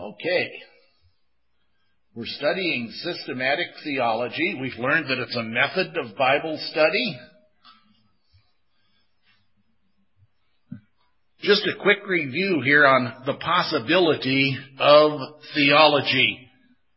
Okay. We're studying systematic theology. We've learned that it's a method of Bible study. Just a quick review here on the possibility of theology.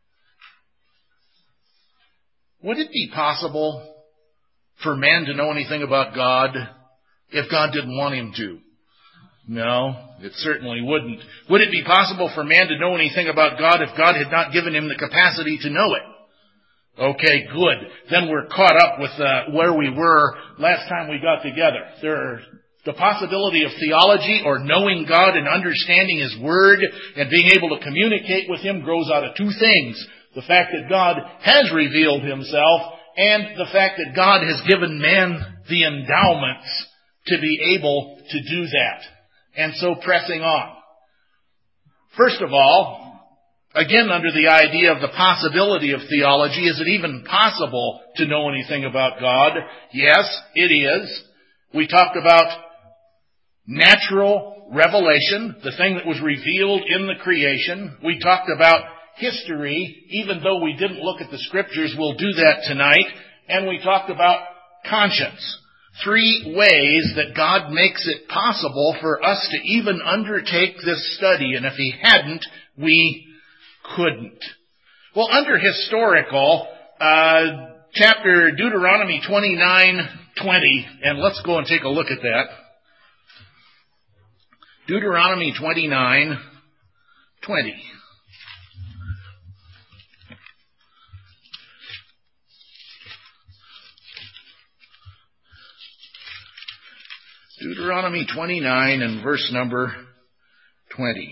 Would it be possible for man to know anything about God if God didn't want him to? No, it certainly wouldn't. Would it be possible for man to know anything about God if God had not given him the capacity to know it? Okay, good. Then we're caught up with where we were last time we got together. The possibility of theology, or knowing God and understanding His Word and being able to communicate with Him, grows out of two things. The fact that God has revealed Himself, and the fact that God has given man the endowments to be able to do that. And so pressing on. First of all, again under the idea of the possibility of theology, is it even possible to know anything about God? Yes, it is. We talked about natural revelation, the thing that was revealed in the creation. We talked about history, even though we didn't look at the Scriptures, we'll do that tonight. And we talked about conscience. 3 ways that God makes it possible for us to even undertake this study, and if He hadn't, we couldn't. Well, under historical, chapter Deuteronomy 29:20, and let's go and take a look at that. Deuteronomy 29:20. Deuteronomy 29 and verse number 20.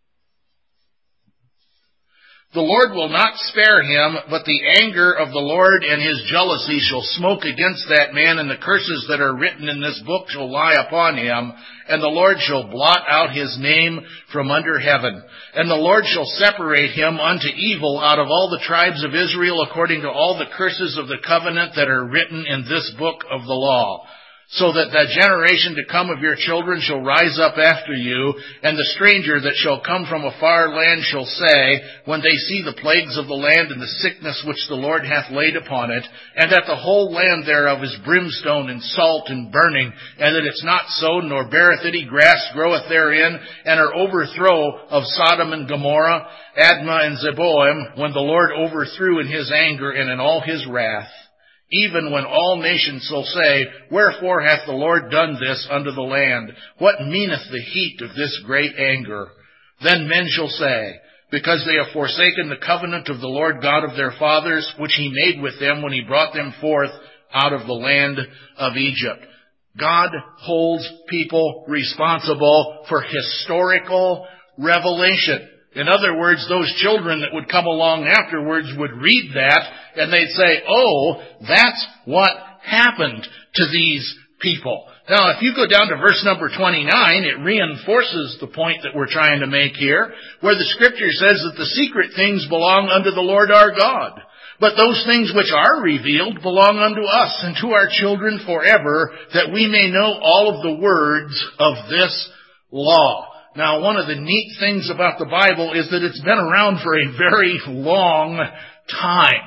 The Lord will not spare him, but the anger of the Lord and His jealousy shall smoke against that man, and the curses that are written in this book shall lie upon him, and the Lord shall blot out his name from under heaven. And the Lord shall separate him unto evil out of all the tribes of Israel, according to all the curses of the covenant that are written in this book of the law. So that the generation to come of your children shall rise up after you, and the stranger that shall come from a far land shall say, when they see the plagues of the land and the sickness which the Lord hath laid upon it, and that the whole land thereof is brimstone and salt and burning, and that it's not sown, nor beareth any grass groweth therein, and are overthrow of Sodom and Gomorrah, Admah and Zeboim, when the Lord overthrew in His anger and in all His wrath, even when all nations shall say, wherefore hath the Lord done this unto the land? What meaneth the heat of this great anger? Then men shall say, because they have forsaken the covenant of the Lord God of their fathers, which He made with them when He brought them forth out of the land of Egypt. God holds people responsible for historical revelation. In other words, those children that would come along afterwards would read that, and they'd say, oh, that's what happened to these people. Now, if you go down to verse number 29, it reinforces the point that we're trying to make here, where the Scripture says that the secret things belong unto the Lord our God. But those things which are revealed belong unto us and to our children forever, that we may know all of the words of this law. Now, one of the neat things about the Bible is that it's been around for a very long time.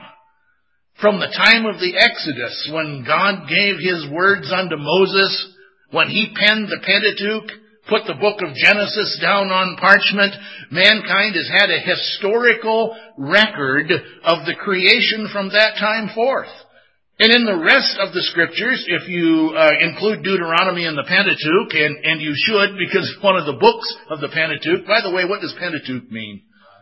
From the time of the Exodus, when God gave His words unto Moses, when He penned the Pentateuch, put the book of Genesis down on parchment, mankind has had a historical record of the creation from that time forth. And in the rest of the Scriptures, if you include Deuteronomy and the Pentateuch, and you should, because it's one of the books of the Pentateuch. By the way, what does Pentateuch mean?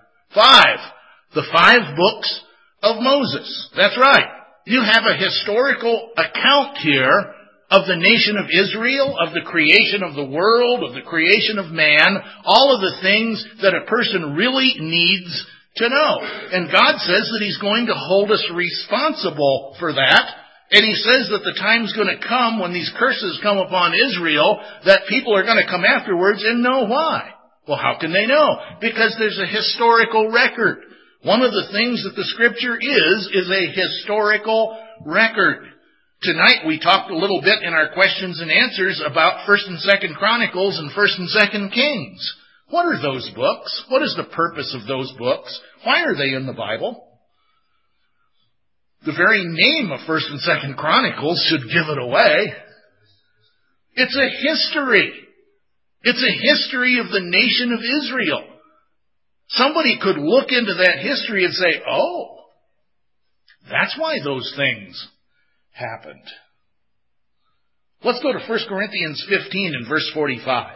5. The 5 books of Moses. That's right. You have a historical account here of the nation of Israel, of the creation of the world, of the creation of man, all of the things that a person really needs to know. And God says that He's going to hold us responsible for that. And He says that the time's going to come when these curses come upon Israel, that people are going to come afterwards and know why. Well, how can they know? Because there's a historical record. One of the things that the Scripture is a historical record. Tonight we talked a little bit in our questions and answers about 1st and 2nd Chronicles and 1st and 2nd Kings. What are those books? What is the purpose of those books? Why are they in the Bible? The very name of 1st and 2nd Chronicles should give it away. It's a history. It's a history of the nation of Israel. Somebody could look into that history and say, oh, that's why those things happened. Let's go to 1 Corinthians 15 and verse 45.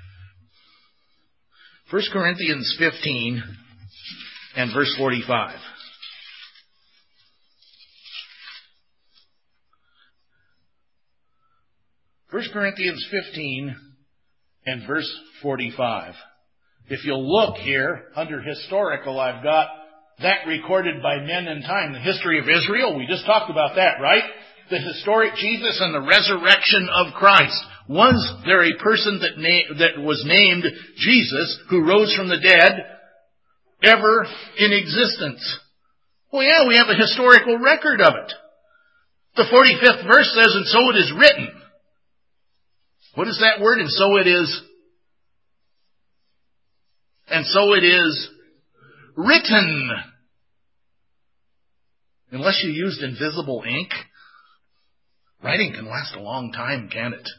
1 Corinthians 15 and verse 45. First Corinthians 15 and verse 45. If you'll look here, under historical, I've got that recorded by men in time. The history of Israel, we just talked about that, right? The historic Jesus and the resurrection of Christ. Was there a person that was named Jesus who rose from the dead ever in existence? Well, yeah, we have a historical record of it. The 45th verse says, and so it is written. What is that word? And so it is. And so it is written. Unless you used invisible ink, writing can last a long time, can't it?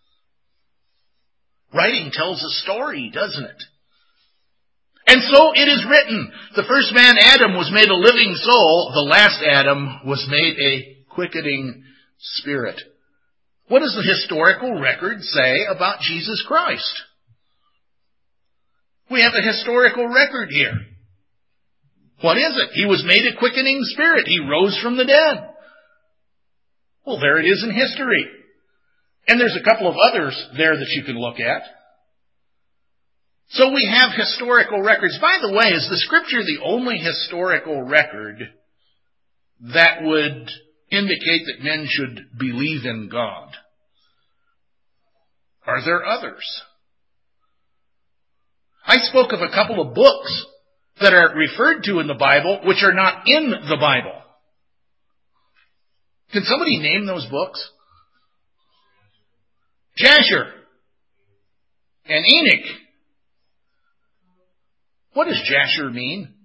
Writing tells a story, doesn't it? And so it is written. The first man, Adam, was made a living soul. The last Adam was made a quickening spirit. What does the historical record say about Jesus Christ? We have a historical record here. What is it? He was made a quickening spirit. He rose from the dead. Well, there it is in history. And there's a couple of others there that you can look at. So we have historical records. By the way, is the Scripture the only historical record that would indicate that men should believe in God? Are there others? I spoke of a couple of books that are referred to in the Bible which are not in the Bible. Can somebody name those books? Jasher and Enoch. What does Jasher mean?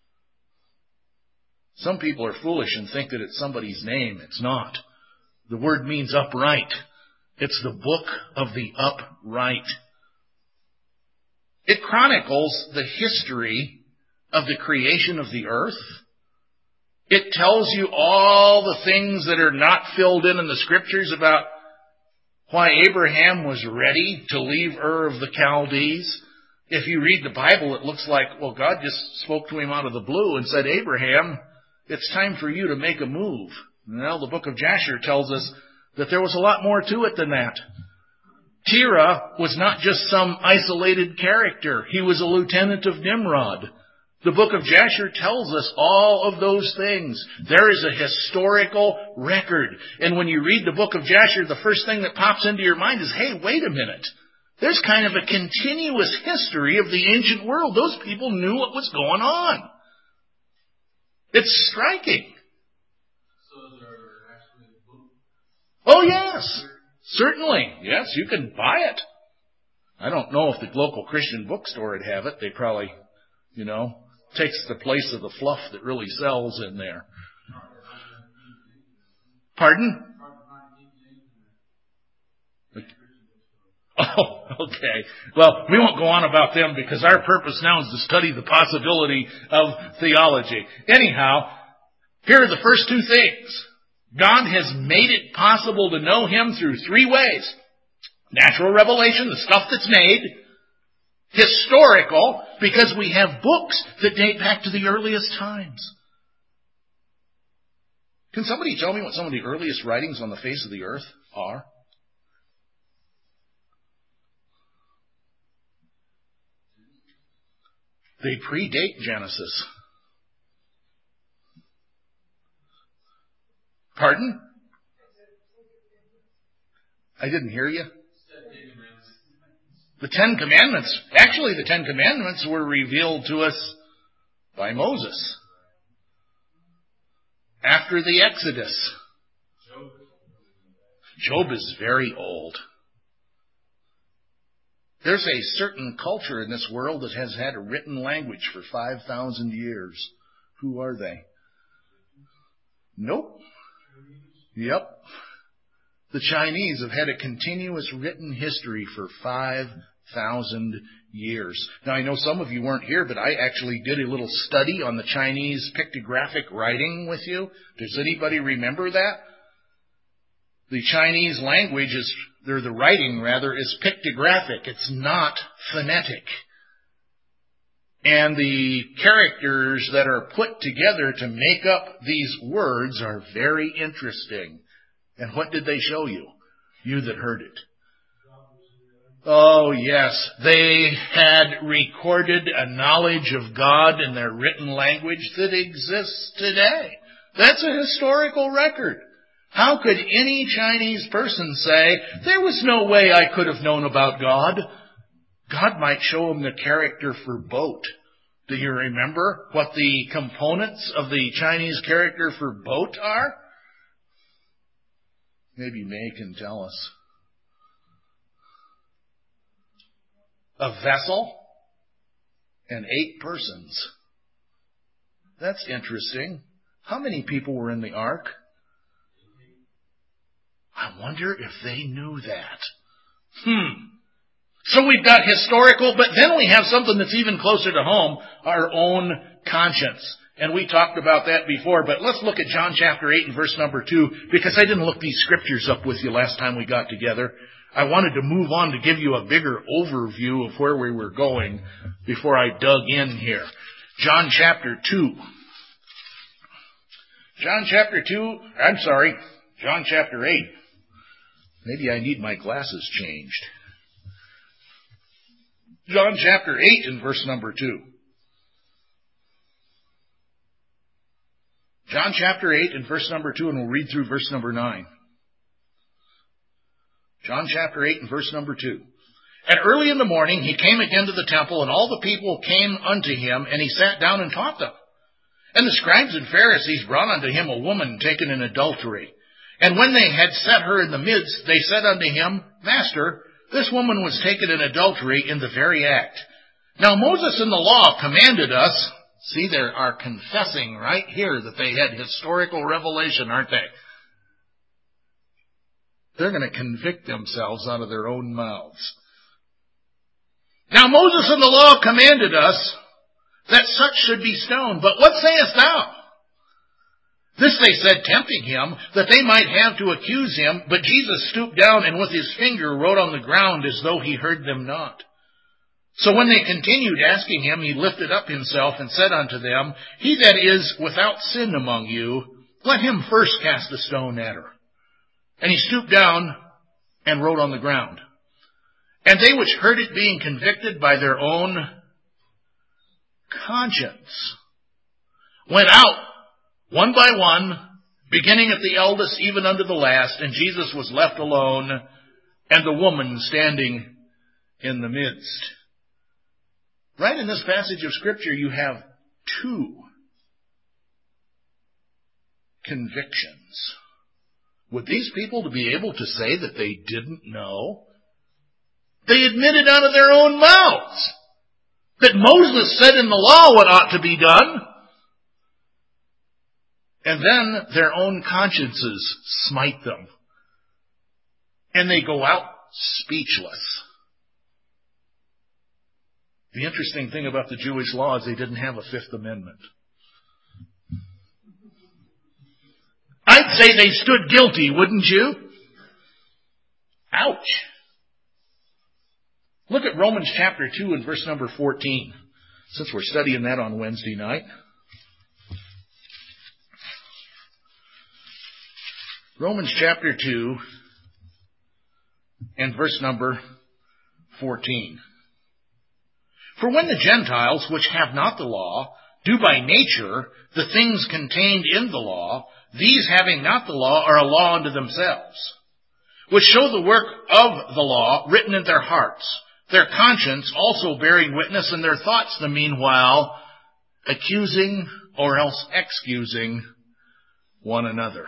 Some people are foolish and think that it's somebody's name. It's not. The word means upright. It's the book of the upright. It chronicles the history of the creation of the earth. It tells you all the things that are not filled in the Scriptures about why Abraham was ready to leave Ur of the Chaldees. If you read the Bible, it looks like, well, God just spoke to him out of the blue and said, Abraham, it's time for you to make a move. Well, the book of Jasher tells us that there was a lot more to it than that. Terah was not just some isolated character. He was a lieutenant of Nimrod. The book of Jasher tells us all of those things. There is a historical record. And when you read the book of Jasher, the first thing that pops into your mind is, hey, wait a minute. There's kind of a continuous history of the ancient world. Those people knew what was going on. It's striking. So is there actually a book? Oh, yes. Certainly. Yes, you can buy it. I don't know if the local Christian bookstore would have it. They probably, takes the place of the fluff that really sells in there. Pardon? Oh, okay. Well, we won't go on about them because our purpose now is to study the possibility of theology. Anyhow, here are the first two things. God has made it possible to know Him through three ways. Natural revelation, the stuff that's made. Historical, because we have books that date back to the earliest times. Can somebody tell me what some of the earliest writings on the face of the earth are? They predate Genesis. Pardon? I didn't hear you. The Ten Commandments. Actually, the Ten Commandments were revealed to us by Moses after the Exodus. Job is very old. There's a certain culture in this world that has had a written language for 5,000 years. Who are they? Nope. Yep. The Chinese have had a continuous written history for 5,000 years. Now, I know some of you weren't here, but I actually did a little study on the Chinese pictographic writing with you. Does anybody remember that? The Chinese language the writing is pictographic. It's not phonetic. And the characters that are put together to make up these words are very interesting. And what did they show you? You that heard it. Oh, yes. They had recorded a knowledge of God in their written language that exists today. That's a historical record. How could any Chinese person say, there was no way I could have known about God? God might show them the character for boat. Do you remember what the components of the Chinese character for boat are? Maybe May can tell us. A vessel and 8 persons. That's interesting. How many people were in the ark? I wonder if they knew that. So we've got historical, but then we have something that's even closer to home, our own conscience. And we talked about that before, but let's look at John chapter 8 and verse number 2, because I didn't look these scriptures up with you last time we got together. I wanted to move on to give you a bigger overview of where we were going before I dug in here. John chapter 2. John chapter 8. Maybe I need my glasses changed. John chapter 8 and verse number 2. John chapter 8 and verse number 2, and we'll read through verse number 9. John chapter 8 and verse number 2. And early in the morning he came again to the temple, and all the people came unto him, and he sat down and taught them. And the scribes and Pharisees brought unto him a woman taken in adultery. And when they had set her in the midst, they said unto him, Master, this woman was taken in adultery in the very act. Now Moses in the law commanded us, see, they are confessing right here that they had historical revelation, aren't they? They're going to convict themselves out of their own mouths. Now Moses in the law commanded us that such should be stoned. But what sayest thou? This they said, tempting him, that they might have to accuse him. But Jesus stooped down and with his finger wrote on the ground as though he heard them not. So when they continued asking him, he lifted up himself and said unto them, He that is without sin among you, let him first cast a stone at her. And he stooped down and wrote on the ground. And they which heard it, being convicted by their own conscience, went out one by one, beginning at the eldest even unto the last, and Jesus was left alone, and the woman standing in the midst. Right in this passage of Scripture, you have 2 convictions. Would these people to be able to say that they didn't know? They admitted out of their own mouths that Moses said in the law what ought to be done. And then their own consciences smite them. And they go out speechless. The interesting thing about the Jewish law is they didn't have a 5th Amendment. I'd say they stood guilty, wouldn't you? Ouch. Look at Romans chapter 2 and verse number 14, since we're studying that on Wednesday night. Romans chapter 2 and verse number 14. For when the Gentiles, which have not the law, do by nature the things contained in the law, these having not the law are a law unto themselves, which show the work of the law written in their hearts, their conscience also bearing witness, and their thoughts the meanwhile accusing or else excusing one another.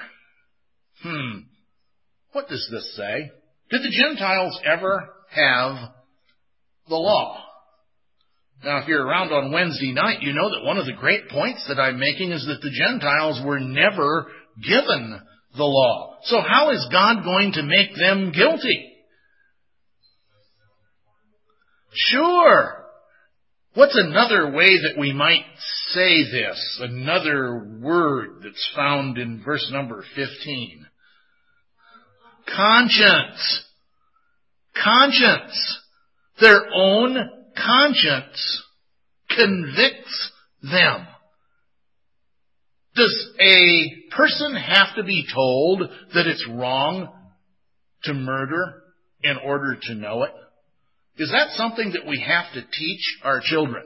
What does this say? Did the Gentiles ever have the law. Now, if you're around on Wednesday night, you know that one of the great points that I'm making is that the Gentiles were never given the law. So how is God going to make them guilty? Sure. What's another way that we might say this? Another word that's found in verse number 15. Conscience. Conscience. Their own conscience convicts them. Does a person have to be told that it's wrong to murder in order to know it? Is that something that we have to teach our children?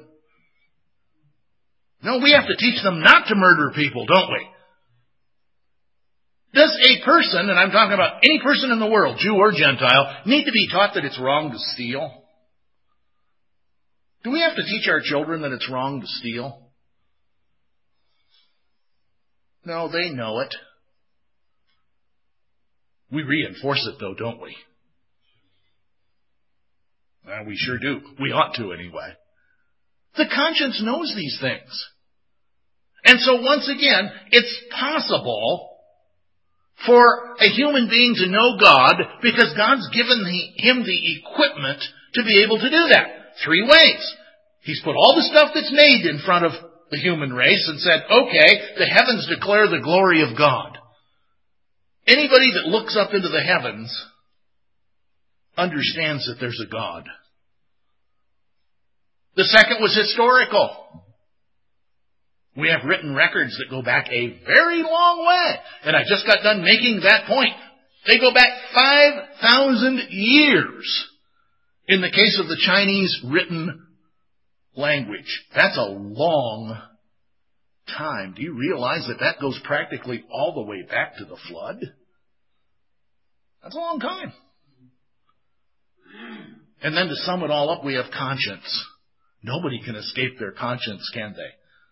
No, we have to teach them not to murder people, don't we? Does a person, and I'm talking about any person in the world, Jew or Gentile, need to be taught that it's wrong to steal? Do we have to teach our children that it's wrong to steal? No, they know it. We reinforce it though, don't we? Well, we sure do. We ought to anyway. The conscience knows these things. And so once again, it's possible for a human being to know God because God's given him the equipment to be able to do that. 3 ways. He's put all the stuff that's made in front of the human race and said, okay, the heavens declare the glory of God. Anybody that looks up into the heavens understands that there's a God. The second was historical. We have written records that go back a very long way. And I just got done making that point. They go back 5,000 years in the case of the Chinese written language. That's a long time. Do you realize that that goes practically all the way back to the flood? That's a long time. And then to sum it all up, we have conscience. Nobody can escape their conscience, can they?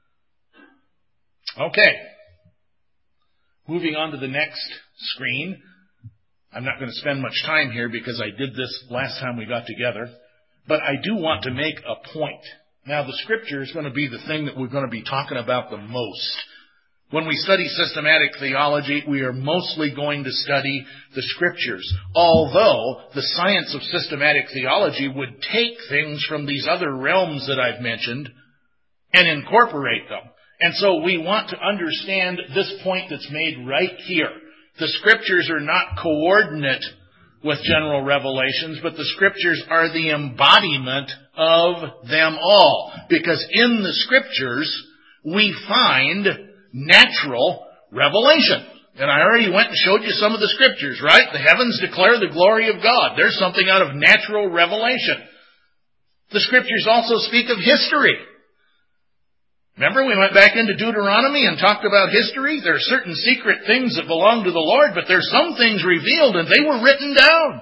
Okay. Moving on to the next screen. I'm not going to spend much time here because I did this last time we got together. But I do want to make a point. Now, the Scripture is going to be the thing that we're going to be talking about the most. When we study systematic theology, we are mostly going to study the Scriptures. Although the science of systematic theology would take things from these other realms that I've mentioned and incorporate them. And so we want to understand this point that's made right here. The Scriptures are not coordinate with general revelations, but the Scriptures are the embodiment of them all. Because in the Scriptures, we find natural revelation. And I already went and showed you some of the Scriptures, right? The heavens declare the glory of God. There's something out of natural revelation. The Scriptures also speak of history. Remember, we went back into Deuteronomy and talked about history. There are certain secret things that belong to the Lord, but there's some things revealed and they were written down.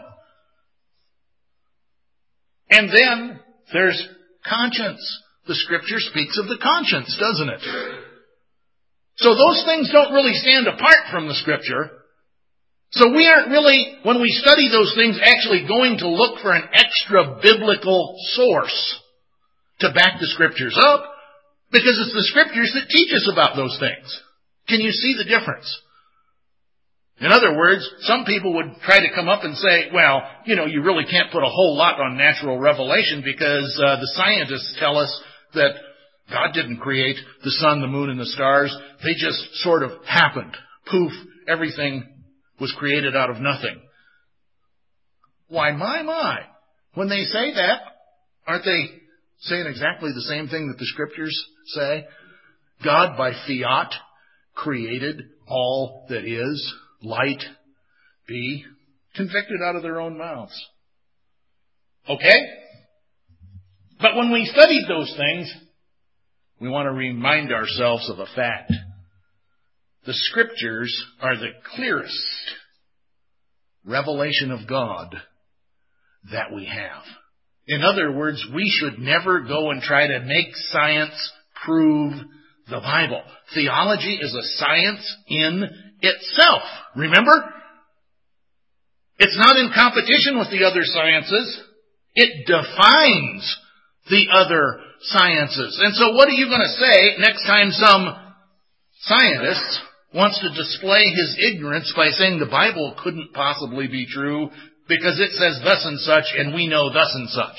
And then there's conscience. The Scripture speaks of the conscience, doesn't it? So those things don't really stand apart from the Scripture. So we aren't really, when we study those things, actually going to look for an extra biblical source to back the Scriptures up. Because it's the Scriptures that teach us about those things. Can you see the difference? In other words, some people would try to come up and say, well, you really can't put a whole lot on natural revelation because the scientists tell us that God didn't create the sun, the moon, and the stars. They just sort of happened. Poof, everything was created out of nothing. Why, my. When they say that, aren't they saying exactly the same thing that the Scriptures say? God, by fiat, created all that is, light, be, convicted out of their own mouths. Okay? But when we studied those things, we want to remind ourselves of a fact. The Scriptures are the clearest revelation of God that we have. In other words, we should never go and try to make science prove the Bible. Theology is a science in itself. Remember? It's not in competition with the other sciences. It defines the other sciences. And so what are you going to say next time some scientist wants to display his ignorance by saying the Bible couldn't possibly be true because it says thus and such and we know thus and such?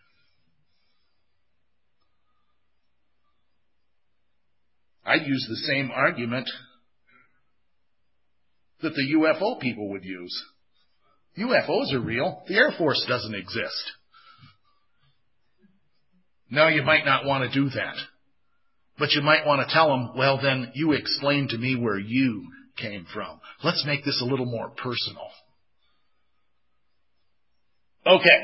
I'd use the same argument that the UFO people would use. UFOs are real. The Air Force doesn't exist. Now, you might not want to do that. But you might want to tell them, well, then you explain to me where you came from. Let's make this a little more personal. Okay.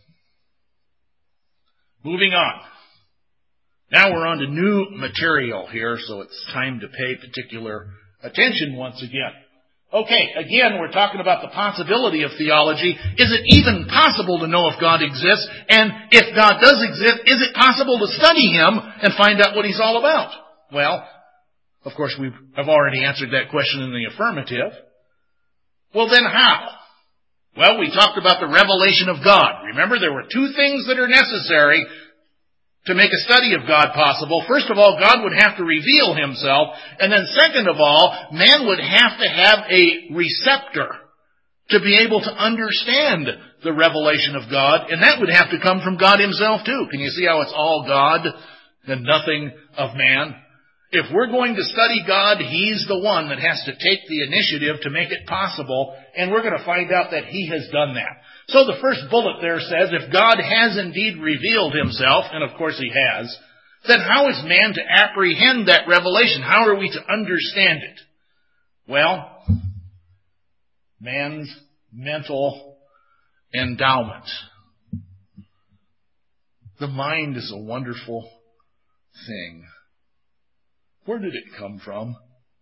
Moving on. Now we're on to new material here, so it's time to pay particular attention once again. Okay, again, we're talking about the possibility of theology. Is it even possible to know if God exists? And if God does exist, is it possible to study Him and find out what He's all about? Well, of course, I've already answered that question in the affirmative. Well, then how? Well, we talked about the revelation of God. Remember, there were two things that are necessary to make a study of God possible. First of all, God would have to reveal Himself. And then second of all, man would have to have a receptor to be able to understand the revelation of God. And that would have to come from God Himself too. Can you see how it's all God and nothing of man? If we're going to study God, He's the one that has to take the initiative to make it possible. And we're going to find out that He has done that. So the first bullet there says, if God has indeed revealed Himself, and of course He has, then how is man to apprehend that revelation? How are we to understand it? Well, man's mental endowment. The mind is a wonderful thing. Where did it come from?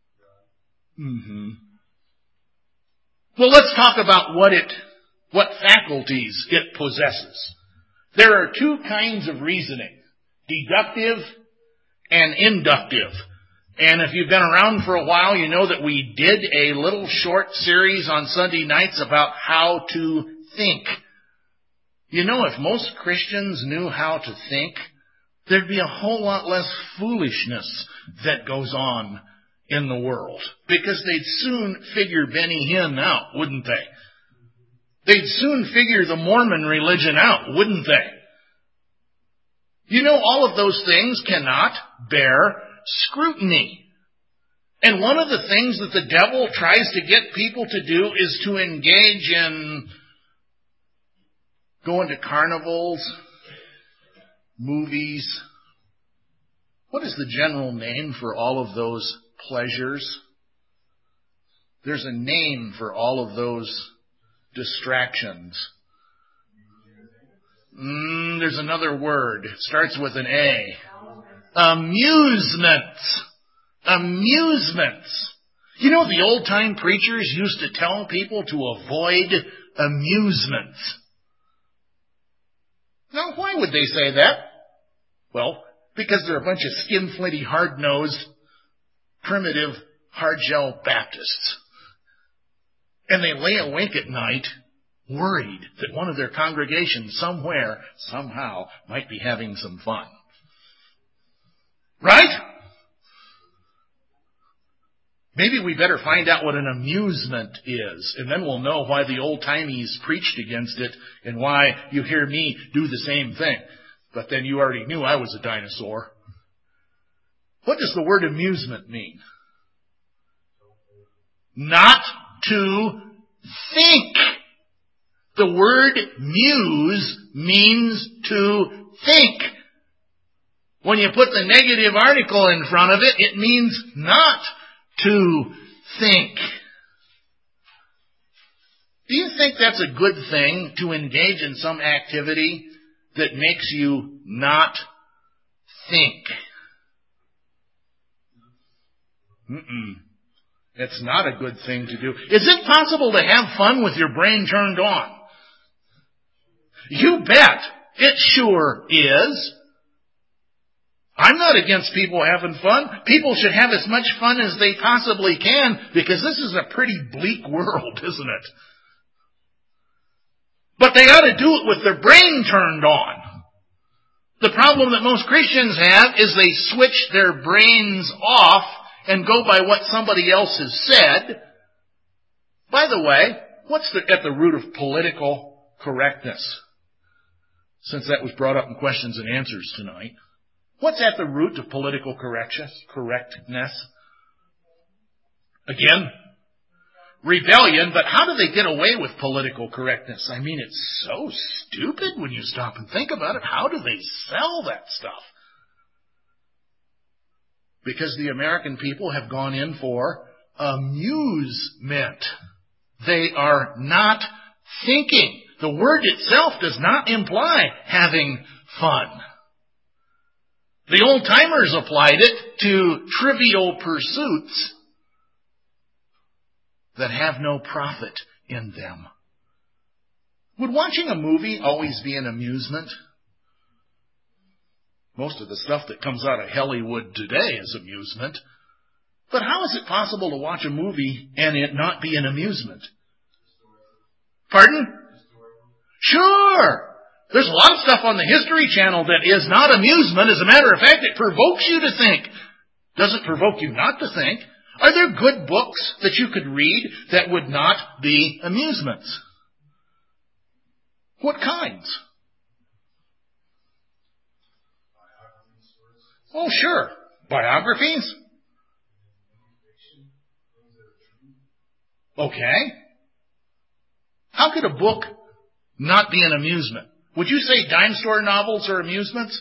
Well, let's talk about what faculties it possesses. There are two kinds of reasoning, deductive and inductive. And if you've been around for a while, you know that we did a little short series on Sunday nights about how to think. You know, if most Christians knew how to think, there'd be a whole lot less foolishness that goes on in the world. Because they'd soon figure Benny Hinn out, wouldn't they? They'd soon figure the Mormon religion out, wouldn't they? You know, all of those things cannot bear scrutiny. And one of the things that the devil tries to get people to do is to engage in going to carnivals, movies. What is the general name for all of those pleasures? There's a name for all of those distractions. There's another word. It starts with an A. Amusements. Amusements. You know, the old-time preachers used to tell people to avoid amusements. Now, why would they say that? Well, because they're a bunch of skinflinty, hard-nosed, primitive, hard-shell Baptists. And they lay awake at night worried that one of their congregations somewhere, somehow, might be having some fun. Right? Maybe we better find out what an amusement is, and then we'll know why the old-timies preached against it and why you hear me do the same thing. But then you already knew I was a dinosaur. What does the word amusement mean? Not to think. The word muse means to think. When you put the negative article in front of it, it means not to think. Do you think that's a good thing, to engage in some activity that makes you not think? It's not a good thing to do. Is it possible to have fun with your brain turned on? You bet. It sure is. I'm not against people having fun. People should have as much fun as they possibly can, because this is a pretty bleak world, isn't it? But they ought to do it with their brain turned on. The problem that most Christians have is they switch their brains off and go by what somebody else has said. By the way, what's at the root of political correctness? Since that was brought up in questions and answers tonight. What's at the root of political correctness? Again, rebellion, but how do they get away with political correctness? I mean, it's so stupid when you stop and think about it. How do they sell that stuff? Because the American people have gone in for amusement. They are not thinking. The word itself does not imply having fun. The old-timers applied it to trivial pursuits that have no profit in them. Would watching a movie always be an amusement? Most of the stuff that comes out of Hollywood today is amusement. But how is it possible to watch a movie and it not be an amusement? Pardon? Sure! There's a lot of stuff on the History Channel that is not amusement. As a matter of fact, it provokes you to think. Does it provoke you not to think? Are there good books that you could read that would not be amusements? What kinds? Oh, sure. Biographies? Okay. How could a book not be an amusement? Would you say dime store novels are amusements?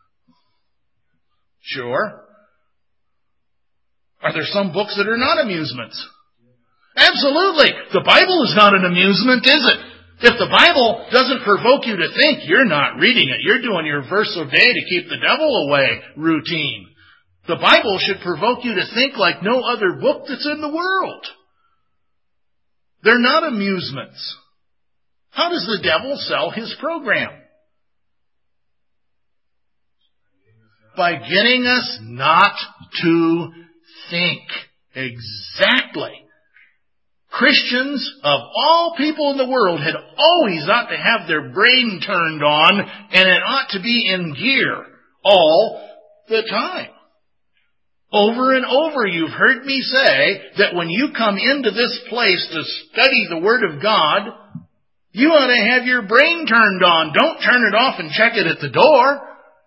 Sure. Are there some books that are not amusements? Absolutely. The Bible is not an amusement, is it? If the Bible doesn't provoke you to think, you're not reading it. You're doing your verse a day to keep the devil away routine. The Bible should provoke you to think like no other book that's in the world. They're not amusements. How does the devil sell his program? By getting us not to think. Exactly. Christians of all people in the world had always ought to have their brain turned on, and it ought to be in gear all the time. Over and over you've heard me say that when you come into this place to study the Word of God, you ought to have your brain turned on. Don't turn it off and check it at the door.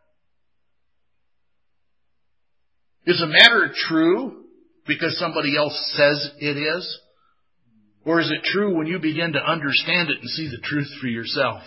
Is a matter true because somebody else says it is? Or is it true when you begin to understand it and see the truth for yourself?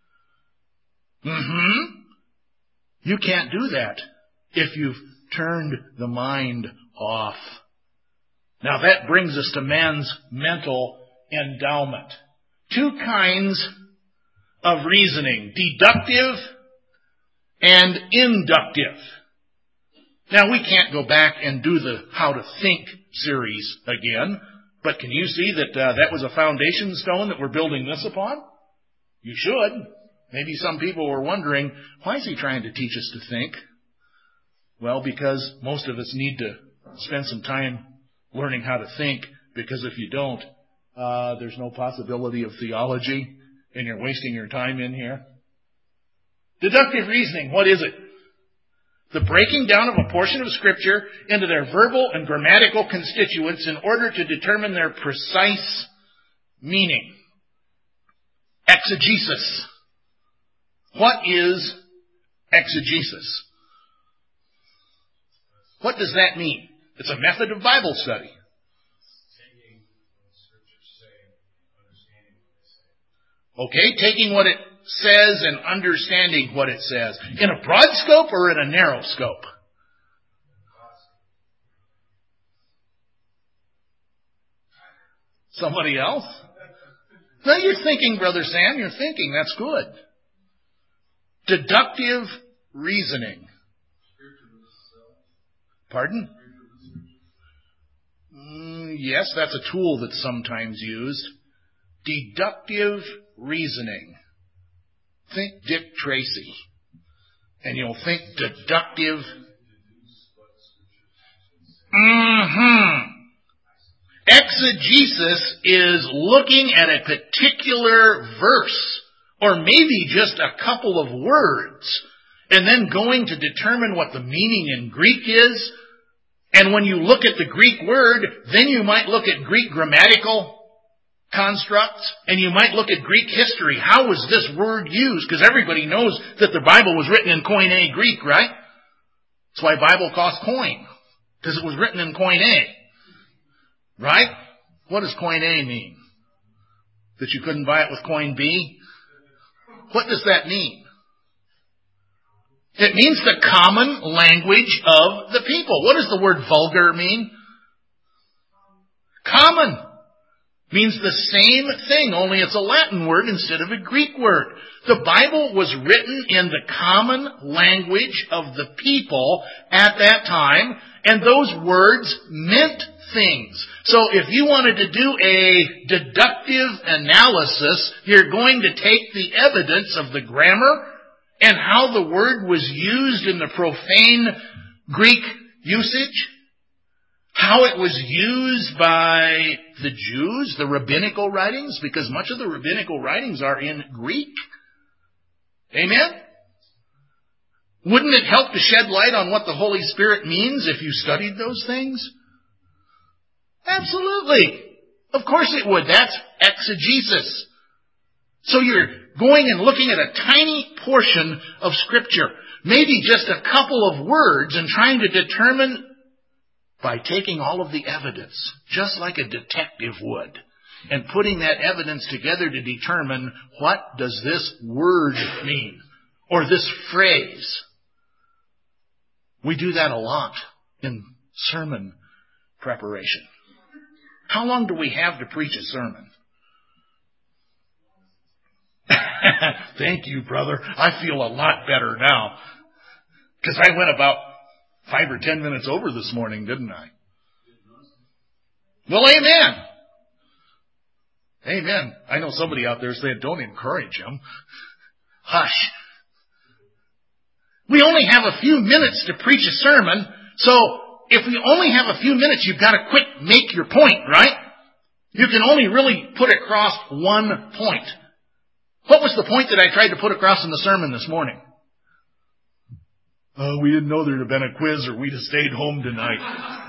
You can't do that if you've turned the mind off. Now that brings us to man's mental endowment. Two kinds of reasoning, deductive and inductive. Now we can't go back and do the How to Think series again, but can you see that that was a foundation stone that we're building this upon? You should. Maybe some people were wondering, why is he trying to teach us to think? Well, because most of us need to spend some time learning how to think, because if you don't, there's no possibility of theology, and you're wasting your time in here. Deductive reasoning, what is it? The breaking down of a portion of Scripture into their verbal and grammatical constituents in order to determine their precise meaning. Exegesis. What is exegesis? What does that mean? It's a method of Bible study. Okay, taking what it says and understanding what it says. In a broad scope or in a narrow scope? Somebody else? No, you're thinking, Brother Sam. You're thinking. That's good. Deductive reasoning. Pardon? Yes, that's a tool that's sometimes used. Deductive reasoning. Think Dick Tracy. And you'll think deductive. Exegesis is looking at a particular verse or maybe just a couple of words, and then going to determine what the meaning in Greek is. And when you look at the Greek word, then you might look at Greek grammatical constructs, and you might look at Greek history. How was this word used? Because everybody knows that the Bible was written in Koine Greek, right? That's why Bible costs coin, because it was written in Koine. Right? What does Koine mean? That you couldn't buy it with coin B? What does that mean? It means the common language of the people. What does the word vulgar mean? Common. Means the same thing, only it's a Latin word instead of a Greek word. The Bible was written in the common language of the people at that time, and those words meant things. So if you wanted to do a deductive analysis, you're going to take the evidence of the grammar and how the word was used in the profane Greek usage, how it was used by the Jews, the rabbinical writings, because much of the rabbinical writings are in Greek. Amen? Wouldn't it help to shed light on what the Holy Spirit means if you studied those things? Absolutely. Of course it would. That's exegesis. So you're going and looking at a tiny portion of Scripture, maybe just a couple of words, and trying to determine by taking all of the evidence, just like a detective would, and putting that evidence together to determine what does this word mean, or this phrase. We do that a lot in sermon preparation. How long do we have to preach a sermon? Thank you, brother. I feel a lot better now. Because I went about 5 or 10 minutes over this morning, didn't I? Well, amen. Amen. I know somebody out there saying, don't encourage him. Hush. We only have a few minutes to preach a sermon, so if we only have a few minutes, you've got to quick make your point, right? You can only really put across one point. What was the point that I tried to put across in the sermon this morning? We didn't know there'd have been a quiz, or we'd have stayed home tonight.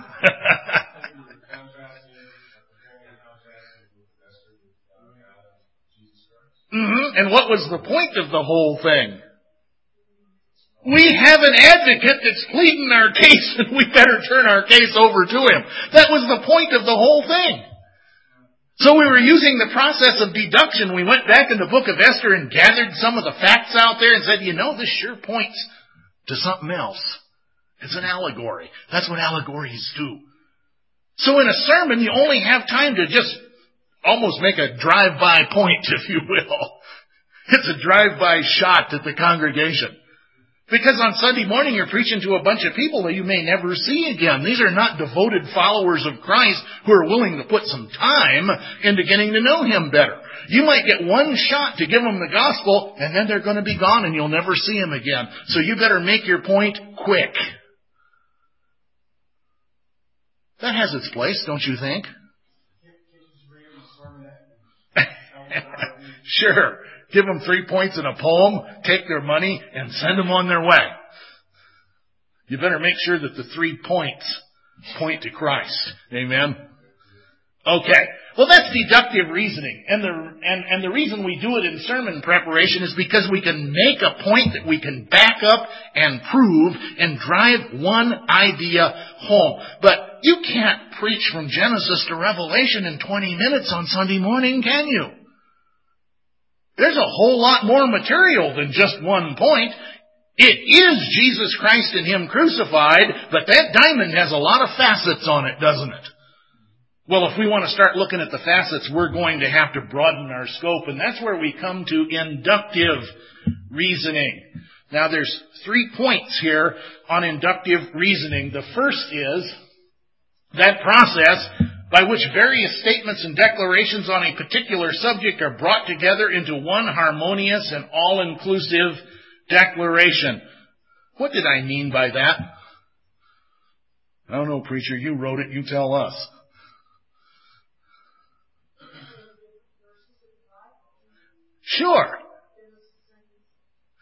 And what was the point of the whole thing? We have an advocate that's pleading our case, and we better turn our case over to him. That was the point of the whole thing. So we were using the process of deduction. We went back in the book of Esther and gathered some of the facts out there and said, this sure points to something else. It's an allegory. That's what allegories do. So in a sermon, you only have time to just almost make a drive-by point, if you will. It's a drive-by shot at the congregation. Because on Sunday morning, you're preaching to a bunch of people that you may never see again. These are not devoted followers of Christ who are willing to put some time into getting to know Him better. You might get one shot to give them the gospel, and then they're going to be gone and you'll never see them again. So you better make your point quick. That has its place, don't you think? Sure. Give them 3 points in a poem, take their money, and send them on their way. You better make sure that the 3 points point to Christ. Amen? Okay. Well, that's deductive reasoning. And the reason we do it in sermon preparation is because we can make a point that we can back up and prove and drive one idea home. But you can't preach from Genesis to Revelation in 20 minutes on Sunday morning, can you? There's a whole lot more material than just one point. It is Jesus Christ and Him crucified, but that diamond has a lot of facets on it, doesn't it? Well, if we want to start looking at the facets, we're going to have to broaden our scope, and that's where we come to inductive reasoning. Now, there's 3 points here on inductive reasoning. The first is that process by which various statements and declarations on a particular subject are brought together into one harmonious and all-inclusive declaration. What did I mean by that? I don't know, preacher. You wrote it. You tell us. Sure.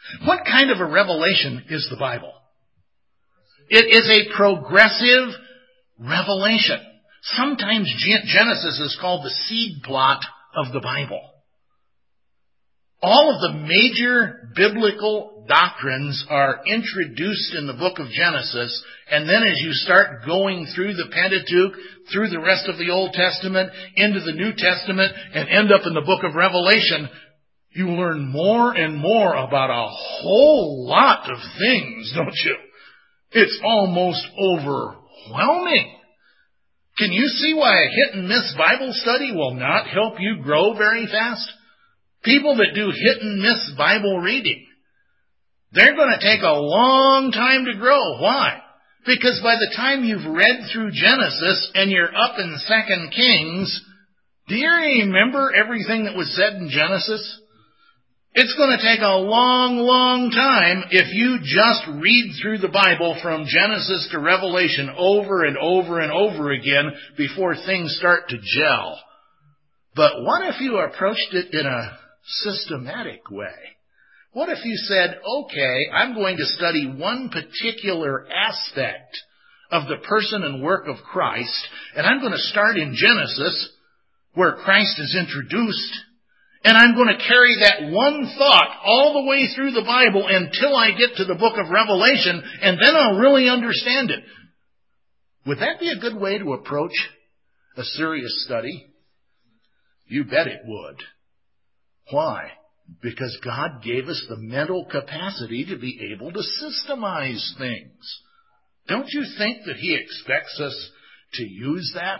What kind of a revelation is the Bible? It is a progressive revelation. Sometimes Genesis is called the seed plot of the Bible. All of the major biblical doctrines are introduced in the book of Genesis, and then as you start going through the Pentateuch, through the rest of the Old Testament, into the New Testament, and end up in the book of Revelation, you learn more and more about a whole lot of things, don't you? It's almost overwhelming. Can you see why a hit-and-miss Bible study will not help you grow very fast? People that do hit-and-miss Bible reading, they're going to take a long time to grow. Why? Because by the time you've read through Genesis and you're up in 2 Kings, do you remember everything that was said in Genesis? It's going to take a long, long time if you just read through the Bible from Genesis to Revelation over and over and over again before things start to gel. But what if you approached it in a systematic way? What if you said, okay, I'm going to study one particular aspect of the person and work of Christ, and I'm going to start in Genesis, where Christ is introduced, and I'm going to carry that one thought all the way through the Bible until I get to the book of Revelation, and then I'll really understand it. Would that be a good way to approach a serious study? You bet it would. Why? Because God gave us the mental capacity to be able to systemize things. Don't you think that He expects us to use that?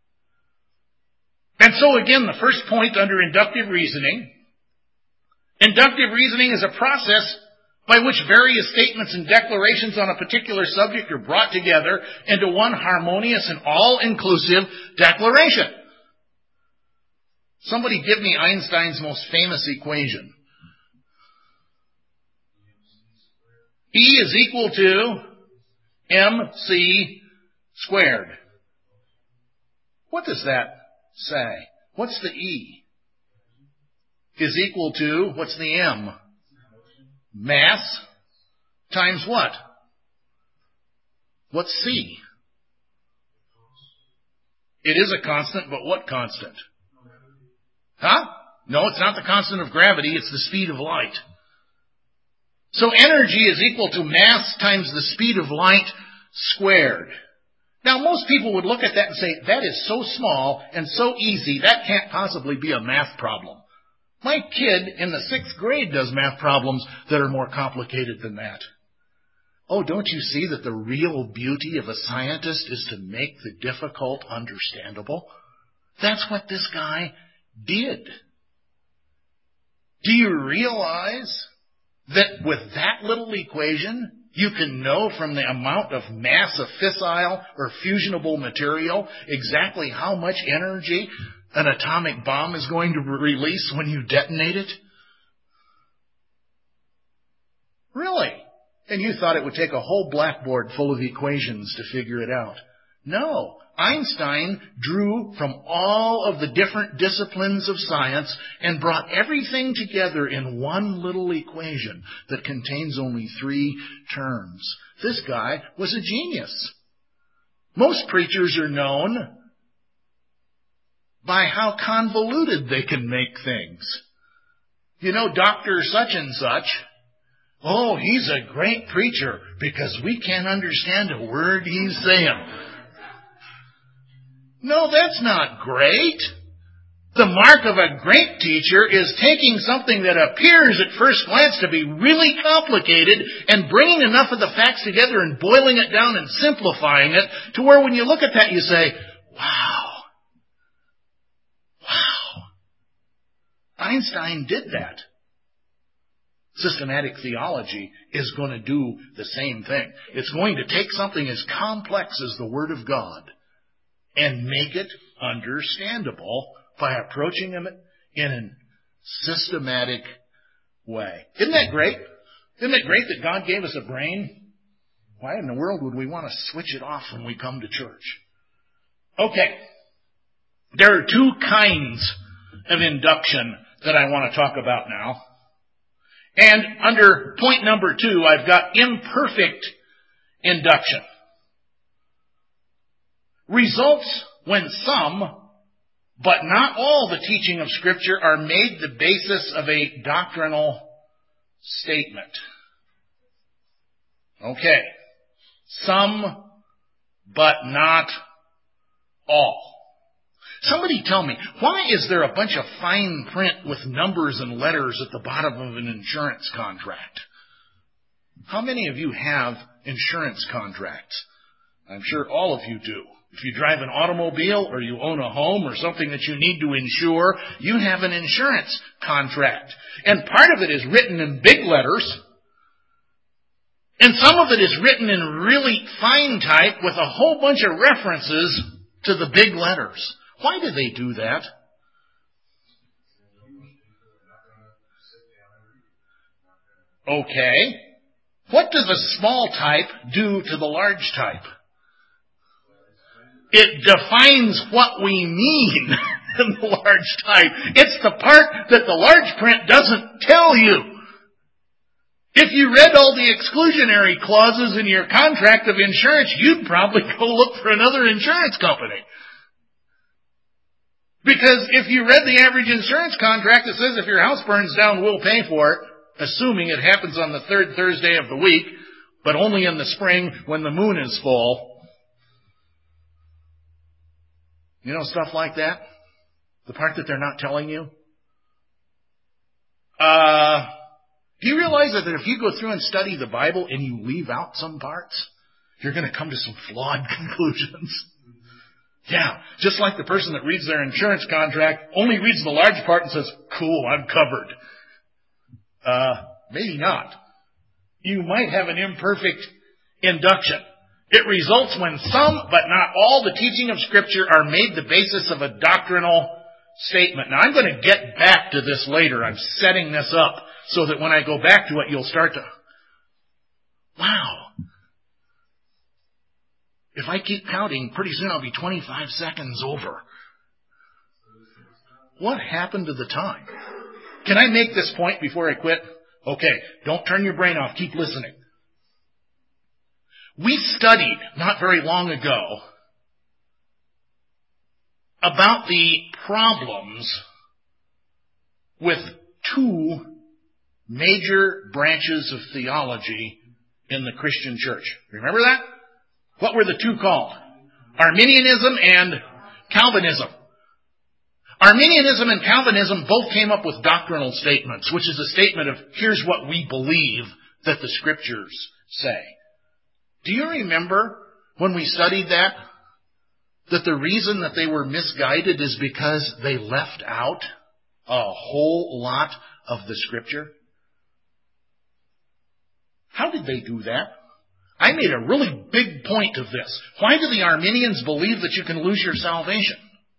And so again, the first point under inductive reasoning is a process by which various statements and declarations on a particular subject are brought together into one harmonious and all-inclusive declaration. Somebody give me Einstein's most famous equation. E is equal to mc squared. What does that say? What's the E? Is equal to, what's the M? Mass times what? What's C? It is a constant, but what constant? Huh? No, it's not the constant of gravity, it's the speed of light. So energy is equal to mass times the speed of light squared. Now, most people would look at that and say, that is so small and so easy, that can't possibly be a math problem. My kid in the 6th grade does math problems that are more complicated than that. Oh, don't you see that the real beauty of a scientist is to make the difficult understandable? That's what this guy did. Do you realize that with that little equation, you can know from the amount of mass of fissile or fusionable material exactly how much energy an atomic bomb is going to release when you detonate it? Really? And you thought it would take a whole blackboard full of equations to figure it out. No. Einstein drew from all of the different disciplines of science and brought everything together in one little equation that contains only 3 terms. This guy was a genius. Most preachers are known by how convoluted they can make things. You know, Dr. Such and Such, oh, he's a great preacher because we can't understand a word he's saying. No, that's not great. The mark of a great teacher is taking something that appears at first glance to be really complicated and bringing enough of the facts together and boiling it down and simplifying it to where when you look at that you say, wow. Einstein did that. Systematic theology is going to do the same thing. It's going to take something as complex as the Word of God and make it understandable by approaching it in a systematic way. Isn't that great? Isn't it great that God gave us a brain? Why in the world would we want to switch it off when we come to church? Okay. There are 2 kinds of induction that I want to talk about now. And under point number 2, I've got imperfect induction. Results when some, but not all, the teaching of Scripture are made the basis of a doctrinal statement. Okay. Some, but not all. Somebody tell me, why is there a bunch of fine print with numbers and letters at the bottom of an insurance contract? How many of you have insurance contracts? I'm sure all of you do. If you drive an automobile or you own a home or something that you need to insure, you have an insurance contract. And part of it is written in big letters, and some of it is written in really fine type with a whole bunch of references to the big letters. Why do they do that? Okay. What does the small type do to the large type? It defines what we mean in the large type. It's the part that the large print doesn't tell you. If you read all the exclusionary clauses in your contract of insurance, you'd probably go look for another insurance company. Because if you read the average insurance contract, it says if your house burns down, we'll pay for it, assuming it happens on the third Thursday of the week, but only in the spring when the moon is full. You know, stuff like that? The part that they're not telling you? Do you realize that if you go through and study the Bible and you leave out some parts, you're going to come to some flawed conclusions? Yeah, just like the person that reads their insurance contract only reads the large part and says, cool, I'm covered. Maybe not. You might have an imperfect induction. It results when some, but not all, the teaching of Scripture are made the basis of a doctrinal statement. Now, I'm going to get back to this later. I'm setting this up so that when I go back to it, you'll start to, wow. If I keep counting, pretty soon I'll be 25 seconds over. What happened to the time? Can I make this point before I quit? Okay, don't turn your brain off. Keep listening. We studied, not very long ago, about the problems with 2 major branches of theology in the Christian church. Remember that? What were the 2 called? Arminianism and Calvinism. Arminianism and Calvinism both came up with doctrinal statements, which is a statement of, here's what we believe that the Scriptures say. Do you remember when we studied that the reason that they were misguided is because they left out a whole lot of the Scripture? How did they do that? I made a really big point of this. Why do the Arminians believe that you can lose your salvation?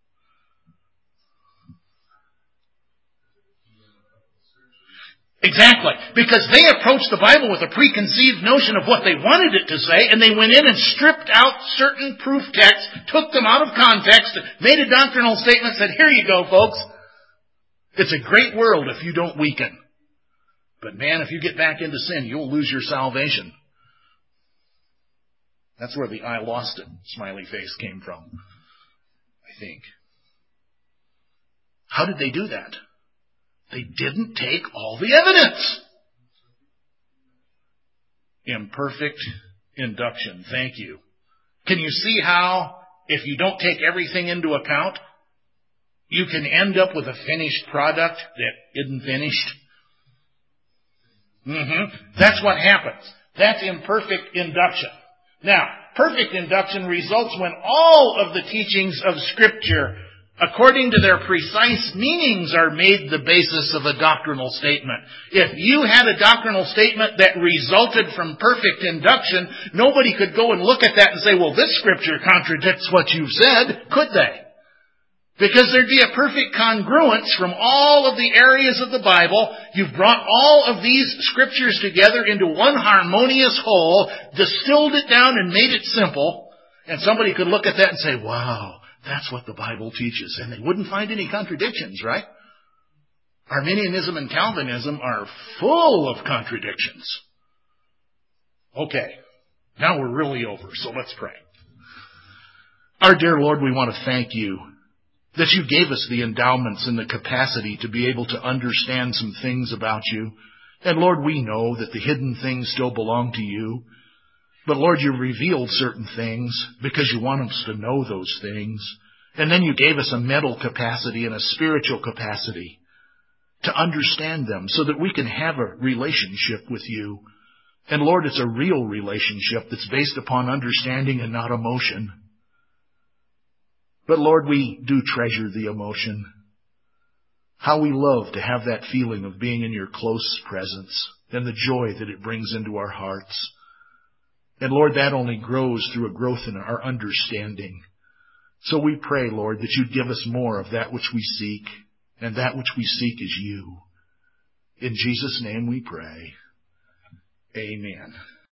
Exactly. Because they approached the Bible with a preconceived notion of what they wanted it to say, and they went in and stripped out certain proof texts, took them out of context, made a doctrinal statement, said, here you go, folks. It's a great world if you don't weaken. But man, if you get back into sin, you'll lose your salvation. That's where the I lost it smiley face came from, I think. How did they do that? They didn't take all the evidence. Imperfect induction. Thank you. Can you see how, if you don't take everything into account, you can end up with a finished product that isn't finished? That's what happens. That's imperfect induction. Now, perfect induction results when all of the teachings of Scripture, according to their precise meanings, are made the basis of a doctrinal statement. If you had a doctrinal statement that resulted from perfect induction, nobody could go and look at that and say, well, this Scripture contradicts what you've said, could they? Because there'd be a perfect congruence from all of the areas of the Bible. You've brought all of these Scriptures together into one harmonious whole, distilled it down and made it simple, and somebody could look at that and say, wow, that's what the Bible teaches. And they wouldn't find any contradictions, right? Arminianism and Calvinism are full of contradictions. Okay, now we're really over, so let's pray. Our dear Lord, we want to thank you that you gave us the endowments and the capacity to be able to understand some things about you. And Lord, we know that the hidden things still belong to you. But Lord, you revealed certain things because you want us to know those things. And then you gave us a mental capacity and a spiritual capacity to understand them so that we can have a relationship with you. And Lord, it's a real relationship that's based upon understanding and not emotion. But Lord, we do treasure the emotion. How we love to have that feeling of being in your close presence and the joy that it brings into our hearts. And Lord, that only grows through a growth in our understanding. So we pray, Lord, that you'd give us more of that which we seek, and that which we seek is you. In Jesus' name we pray. Amen.